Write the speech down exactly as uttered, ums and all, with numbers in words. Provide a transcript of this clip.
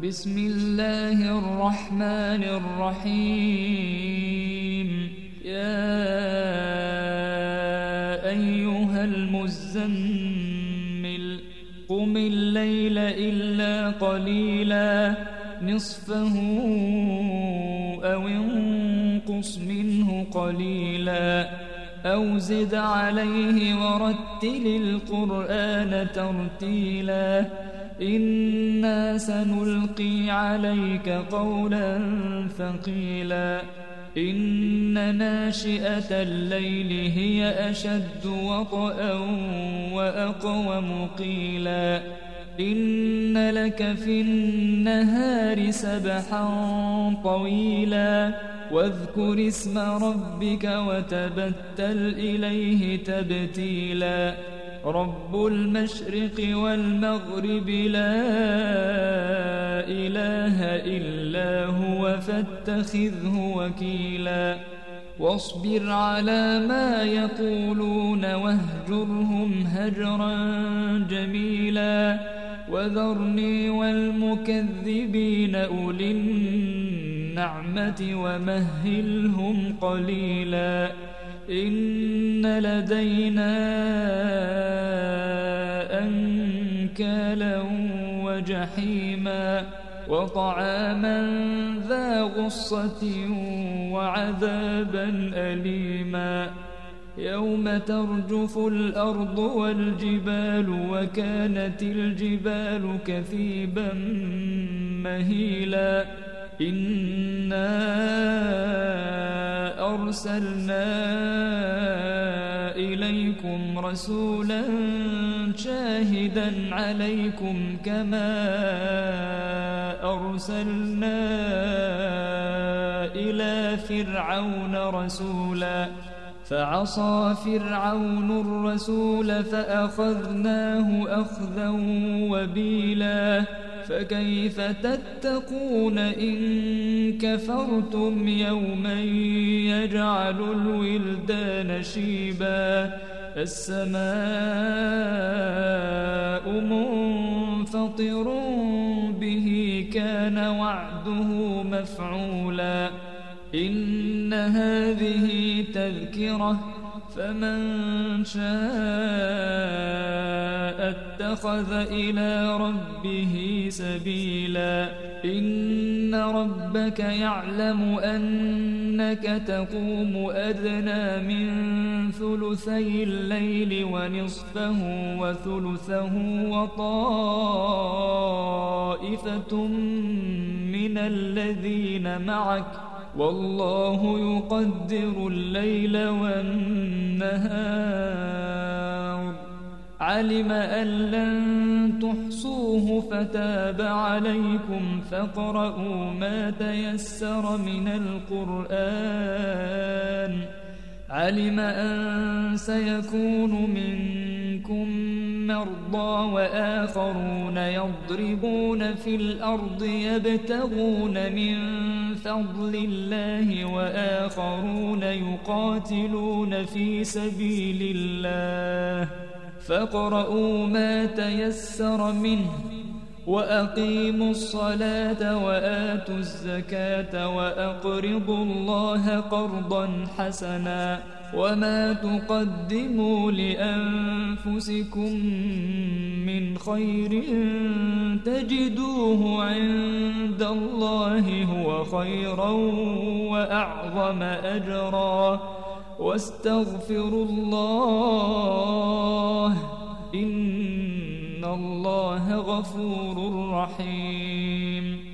بسم الله الرحمن الرحيم يا أيها المزمل قم الليل إلا قليلا نصفه أو انقص منه قليلا أو زد عليه ورتل القرآن ترتيلا إنا سنلقي عليك قولا ثقيلا إن ناشئة الليل هي أشد وطئا وأقوم قيلا إن لك في النهار سبحا طويلا واذكر اسم ربك وتبتل إليه تبتيلا رب المشرق والمغرب لا إله إلا هو فاتخذه وكيلا واصبر على ما يقولون واهجرهم هجرا جميلا وذرني والمكذبين أولي النعمة ومهلهم قليلا إن لدينا أنكالا وجحيما وطعاما ذا غصة وعذابا أليما يوم ترجف الأرض والجبال وكانت الجبال كثيبا مهيلا إنا أرسلنا إليكم رسولا شاهدا عليكم كما أرسلنا إلى فرعون رسولا فعصى فرعون الرسول فأخذناه أخذا وبيلا فكيف تتقون إن كفرتم يوما يجعل الولدان شيبا السماء منفطر به كان وعده مفعولا إن هذه تذكرة فمن شاء اتخذ إلى ربه سبيلا إن ربك يعلم أنك تقوم أدنى من ثلثي الليل ونصفه وثلثه وطائفة من الذين معك والله يقدر الليل والنهار علم أن لن تحصوه فتاب عليكم فاقرؤوا ما تيسر من القرآن علم أن سيكون منكم مرضى وآخرون يضربون في الأرض يبتغون من فضل الله وآخرون يقاتلون في سبيل الله فاقرؤوا ما تيسر منه وأقيموا الصلاة وآتوا الزكاة وأقرضوا الله قرضا حسنا وما تقدموا لأنفسكم من خير تجدوه عند الله هو خيرا وأعظم أجرا واستغفروا الله إن الله غفور رحيم.